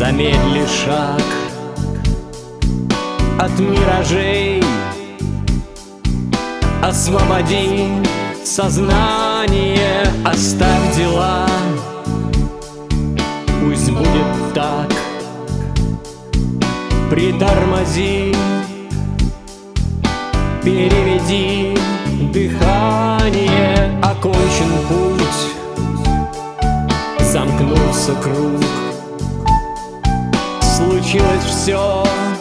Замедли шаг от миражей, освободи сознание, оставь дела. Пусть будет так, притормози, переведи дыхание. Окончен путь, замкнулся круг, случилось все,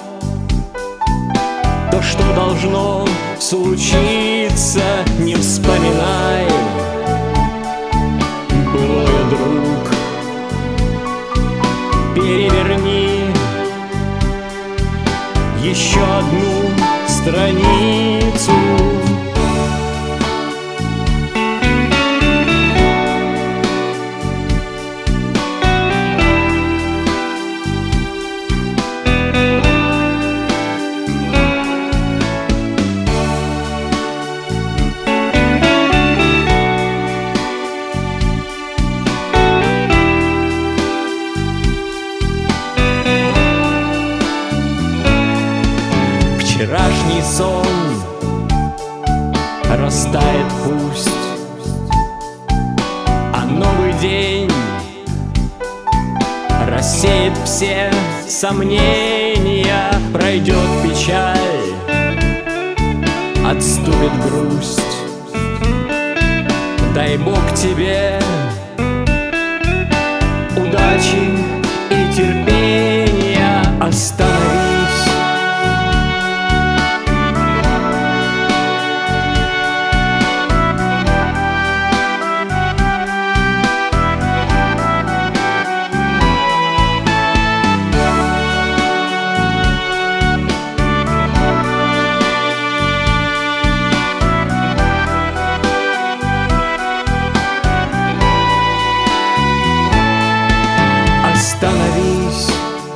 то, что должно случиться. Не вспоминай, былое, друг, переверни еще одну страницу. Вчерашний сон растает пусть, а новый день рассеет все сомнения. Пройдет печаль, отступит грусть. Дай Бог тебе удачи и терпения. Остановись, остановись,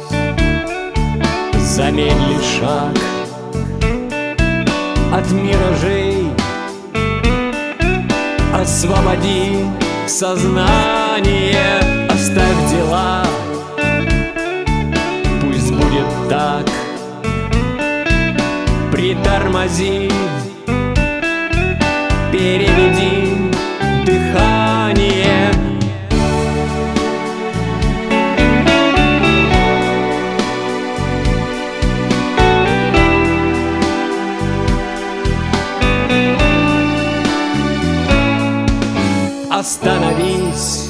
замедли шаг от миражей, освободи сознание, оставь дела. Пусть будет так, притормози, переведи дыхание. Остановись,